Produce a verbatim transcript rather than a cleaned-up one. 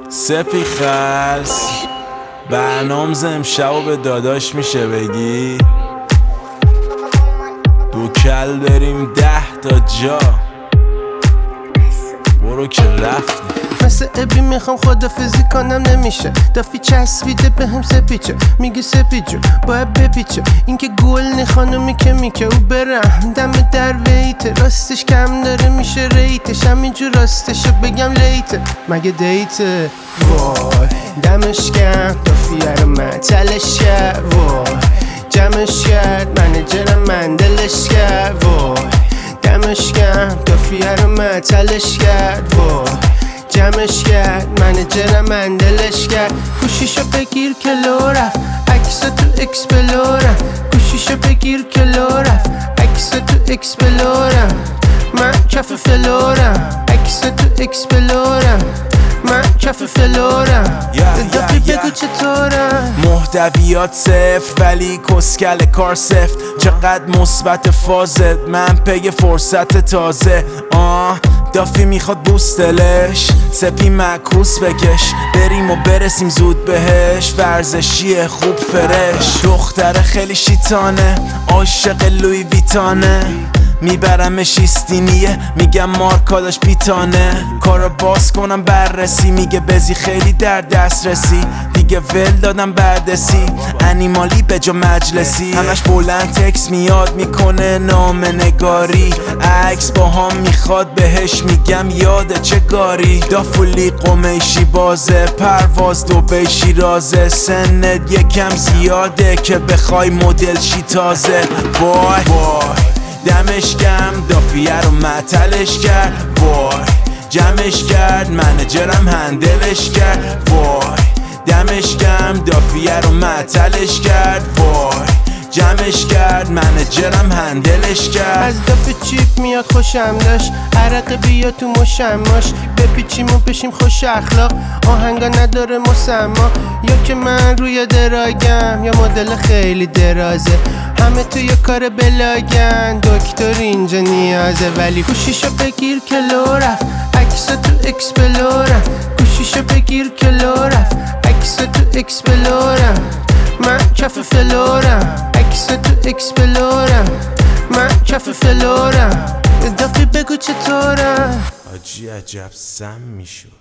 سپی خلص برنامز امشب به داداش میشه بگی دو کل بریم ده تا جا برو که رفتی مثل ابی میخوام خدافزی کنم نمیشه دافی چسبیده به هم سپیچه میگه سپیجو باید بپیچه این که گل نی خانومی که میکه او برم دم در ویته راستش کم داره میشه ریتش همینجور راستشو بگم لیته مگه دیته وای دمش کم دافیه رو من تلش کرد وای جمعش کرد منجرم من دلش کرد وای دمش کم دافیه رو من تلش کرد وای جمعش کرد منجرم من دلش کرد گوشیشو بگیر که لو رفت عکسا تو اکسپلورم گوشیشو بگیر که لو رفت عکسا تو اکسپلورم من کف فلورم عکسا تو اکسپلورم من کف فلورم دافی بگو چطورم محتویات صفر ولی کسکل کار سفت چقدر مثبت فازت من پی فرصت تازه آه دافی میخواد بوستلش سپی معکوس بکش بریم و برسیم زود بهش ورزشیه خوب فرش دختر خیلی شیطانه عاشق لوی ویتانه میبرمش ایستینیه میگم مارکاداش پیتانه کارو باز کنم بررسی میگه بزی خیلی در دسترسی دیگه ول دادم بردسی انیمالی به جا مجلسی همش بلند تکس میاد میکنه نام نگاری عکس با هم میخواد بهش میگم یاده چه گاری دافولی قمیشی بازه پرواز دوبی شیرازه سنت یکم زیاده که بخوای مدل شی تازه وای وای دمش کم دافیه رو معطلش کرد وای جمعش کرد منجرم هندلش کرد وای دمش کم دافیه رو معطلش کرد وای جمعش کرد منجرم هندلش کرد از دافه چیپ میاد خوشم داشت عرق بیا تو مشماش بپیچیم و بشیم خوش اخلاق آهنگا نداره مسما یا که من روی دراگم یا مدل خیلی درازه همه توی کار بلاگن دکتر اینجا نیازه ولی گوشیشو بگیر که لو رفت عکسا تو اکسپلورم گوشیشو بگیر که لو رفت عکسا تو اکسپلورم من کف فلورم عکسا تو اکسپلورم من کف فلورم دافی بگو چطورم آجی عجب سم میشد